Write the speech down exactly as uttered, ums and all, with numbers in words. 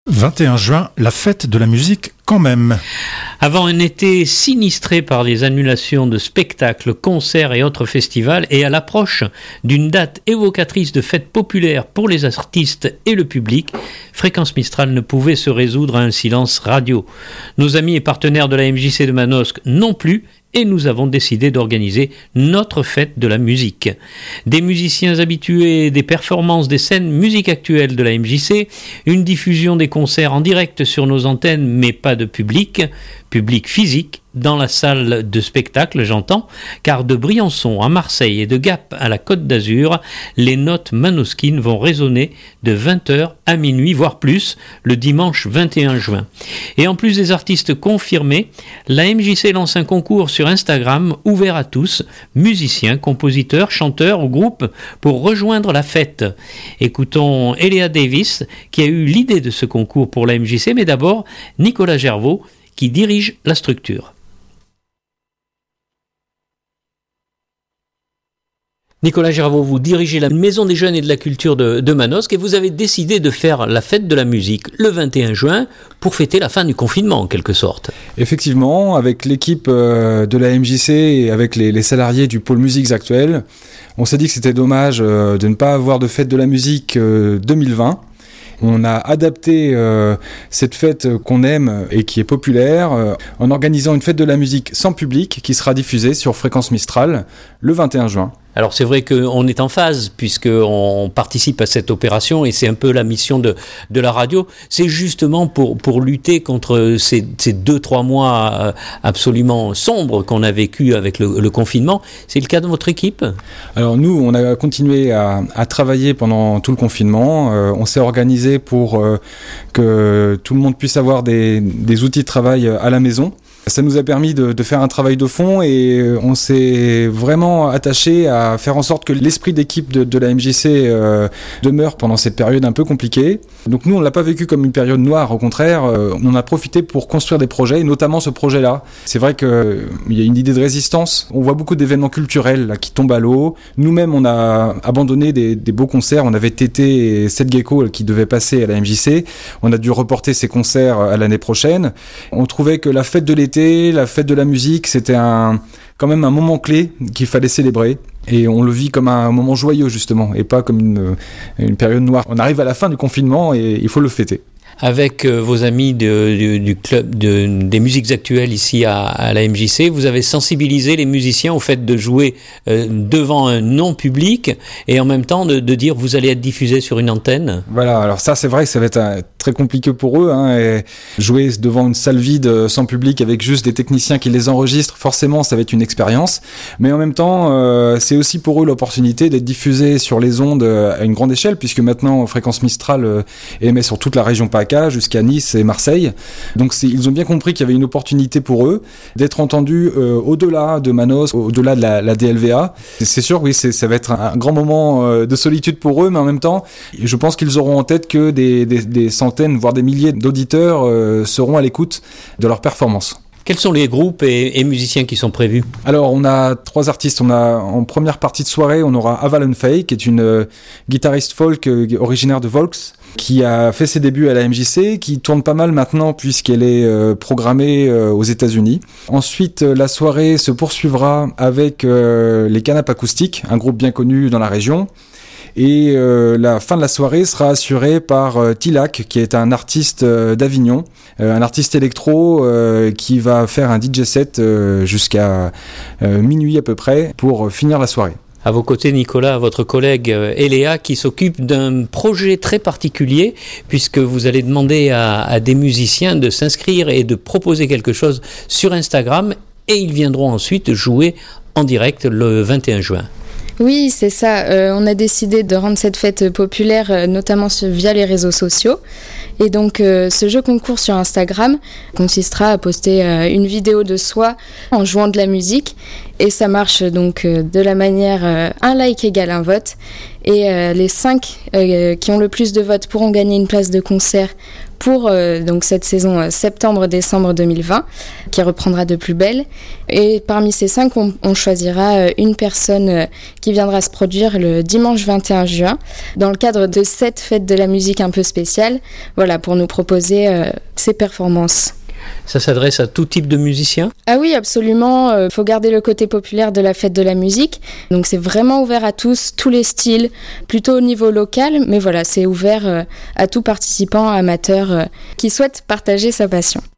vingt et un juin, la fête de la musique quand même. Avant un été sinistré par les annulations de spectacles, concerts et autres festivals, et à l'approche d'une date évocatrice de fête populaire pour les artistes et le public, Fréquence Mistral ne pouvait se résoudre à un silence radio. Nos amis et partenaires de la M J C de Manosque non plus, et nous avons décidé d'organiser notre fête de la musique. Des musiciens habitués, des performances des scènes musique actuelle de la M J C, une diffusion des concerts en direct sur nos antennes, mais pas de public, public physique, dans la salle de spectacle, j'entends, car de Briançon à Marseille et de Gap à la Côte d'Azur, les notes manosquines vont résonner de vingt heures à minuit, voire plus, le dimanche vingt et un juin. Et en plus des artistes confirmés, la M J C lance un concours sur Instagram ouvert à tous, musiciens, compositeurs, chanteurs ou groupes, pour rejoindre la fête. Écoutons Eléa Davis, qui a eu l'idée de ce concours pour la M J C, mais d'abord Nicolas Gervaux, qui dirige la structure. Nicolas Gervaux, vous dirigez la Maison des Jeunes et de la Culture de, de Manosque et vous avez décidé de faire la fête de la musique le vingt et un juin pour fêter la fin du confinement en quelque sorte. Effectivement, avec l'équipe de la M J C et avec les, les salariés du pôle musiques actuelles, on s'est dit que c'était dommage de ne pas avoir de fête de la musique deux mille vingt. On a adapté euh, cette fête qu'on aime et qui est populaire euh, en organisant une fête de la musique sans public qui sera diffusée sur Fréquence Mistral le vingt et un juin. Alors c'est vrai qu'on est en phase puisqu'on participe à cette opération et c'est un peu la mission de, de la radio. C'est justement pour, pour lutter contre ces, ces deux, trois mois absolument sombres qu'on a vécu avec le, le confinement. C'est le cas de votre équipe ? Alors nous, on a continué à, à travailler pendant tout le confinement. Euh, on s'est organisé pour euh, que tout le monde puisse avoir des, des outils de travail à la maison. Ça nous a permis de, de faire un travail de fond et on s'est vraiment attaché à faire en sorte que l'esprit d'équipe de, de la M J C euh, demeure pendant cette période un peu compliquée. Donc nous, on ne l'a pas vécu comme une période noire, au contraire, euh, on en a profité pour construire des projets, et notamment ce projet-là. C'est vrai qu'il euh, y a une idée de résistance. On voit beaucoup d'événements culturels là, qui tombent à l'eau. Nous-mêmes, on a abandonné des, des beaux concerts. On avait Tété et Seth Gecko qui devaient passer à la M J C. On a dû reporter ces concerts à l'année prochaine. On trouvait que la fête de l'été, la fête de la musique, c'était un, quand même un moment clé qu'il fallait célébrer. Et on le vit comme un moment joyeux, justement, et pas comme une, une période noire. On arrive à la fin du confinement et il faut le fêter. Avec euh, vos amis de, de, du club de, des musiques actuelles ici à, à la M J C, vous avez sensibilisé les musiciens au fait de jouer euh, devant un non-public et en même temps de, de dire vous allez être diffusé sur une antenne. Voilà, alors ça c'est vrai que ça va être un, très compliqué pour eux. Hein, et jouer devant une salle vide sans public avec juste des techniciens qui les enregistrent, forcément ça va être une expérience. Mais en même temps, euh, c'est aussi pour eux l'opportunité d'être diffusé sur les ondes à une grande échelle, puisque maintenant Fréquence Mistral euh, émet sur toute la région PACA jusqu'à Nice et Marseille. Donc c'est, ils ont bien compris qu'il y avait une opportunité pour eux d'être entendus euh, au-delà de Manosque, au-delà de la, la D L V A. C'est, c'est sûr, oui, c'est, ça va être un, un grand moment euh, de solitude pour eux, mais en même temps, je pense qu'ils auront en tête que des, des, des centaines, voire des milliers d'auditeurs euh, seront à l'écoute de leurs performances. Quels sont les groupes et, et musiciens qui sont prévus ? Alors, on a trois artistes. On a, en première partie de soirée, on aura Avalon Faye, qui est une euh, guitariste folk euh, originaire de Volks, qui a fait ses débuts à la M J C, qui tourne pas mal maintenant puisqu'elle est euh, programmée euh, aux États-Unis. Ensuite, euh, la soirée se poursuivra avec euh, les Canapes Acoustiques, un groupe bien connu dans la région. Et euh, la fin de la soirée sera assurée par euh, Tilac, qui est un artiste euh, d'Avignon, euh, un artiste électro euh, qui va faire un D J set euh, jusqu'à euh, minuit à peu près pour finir la soirée. À vos côtés, Nicolas, votre collègue euh, Eléa, qui s'occupe d'un projet très particulier, puisque vous allez demander à, à des musiciens de s'inscrire et de proposer quelque chose sur Instagram, et ils viendront ensuite jouer en direct le vingt et un juin. Oui, c'est ça. Euh, on a décidé de rendre cette fête populaire, euh, notamment via les réseaux sociaux. Et donc, euh, ce jeu concours sur Instagram consistera à poster euh, une vidéo de soi en jouant de la musique. Et ça marche donc euh, de la manière euh, un like égale un vote. Et euh, les cinq euh, qui ont le plus de votes pourront gagner une place de concert pour euh, donc cette saison euh, septembre-décembre deux mille vingt, qui reprendra de plus belle. Et parmi ces cinq, on, on choisira euh, une personne euh, qui viendra se produire le dimanche vingt et un juin, dans le cadre de cette fête de la musique un peu spéciale, voilà, pour nous proposer euh, ses performances. Ça s'adresse à tout type de musiciens ? Ah oui, absolument. Il euh, faut garder le côté populaire de la fête de la musique. Donc c'est vraiment ouvert à tous, tous les styles, plutôt au niveau local. Mais voilà, c'est ouvert euh, à tout participant amateur euh, qui souhaite partager sa passion.